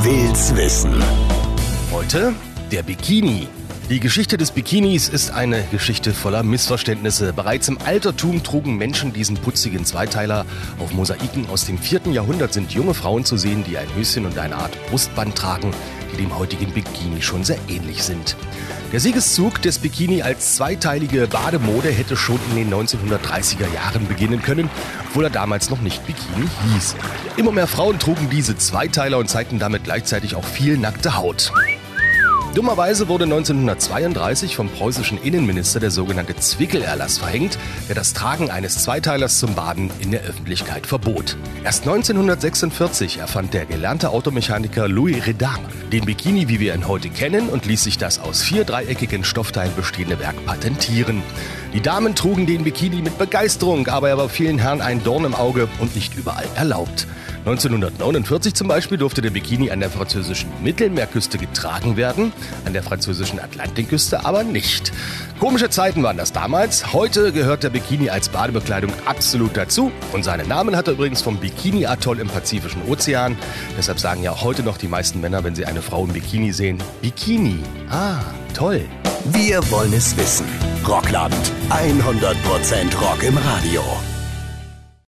will's wissen. Heute der Bikini. Die Geschichte des Bikinis ist eine Geschichte voller Missverständnisse. Bereits im Altertum trugen Menschen diesen putzigen Zweiteiler. Auf Mosaiken aus dem 4. Jahrhundert sind junge Frauen zu sehen, die ein Höschen und eine Art Brustband tragen, die dem heutigen Bikini schon sehr ähnlich sind. Der Siegeszug des Bikini als zweiteilige Bademode hätte schon in den 1930er Jahren beginnen können, obwohl er damals noch nicht Bikini hieß. Immer mehr Frauen trugen diese Zweiteiler und zeigten damit gleichzeitig auch viel nackte Haut. Dummerweise wurde 1932 vom preußischen Innenminister der sogenannte Zwickel-Erlass verhängt, der das Tragen eines Zweiteilers zum Baden in der Öffentlichkeit verbot. Erst 1946 erfand der gelernte Automechaniker Louis Redard den Bikini, wie wir ihn heute kennen, und ließ sich das aus 4 dreieckigen Stoffteilen bestehende Werk patentieren. Die Damen trugen den Bikini mit Begeisterung, aber er war vielen Herren ein Dorn im Auge und nicht überall erlaubt. 1949 zum Beispiel durfte der Bikini an der französischen Mittelmeerküste getragen werden, an der französischen Atlantikküste aber nicht. Komische Zeiten waren das damals. Heute gehört der Bikini als Badebekleidung absolut dazu. Und seinen Namen hat er übrigens vom Bikini-Atoll im Pazifischen Ozean. Deshalb sagen ja auch heute noch die meisten Männer, wenn sie eine Frau im Bikini sehen, Bikini. Ah, toll. Wir wollen es wissen. Rockland. 100% Rock im Radio.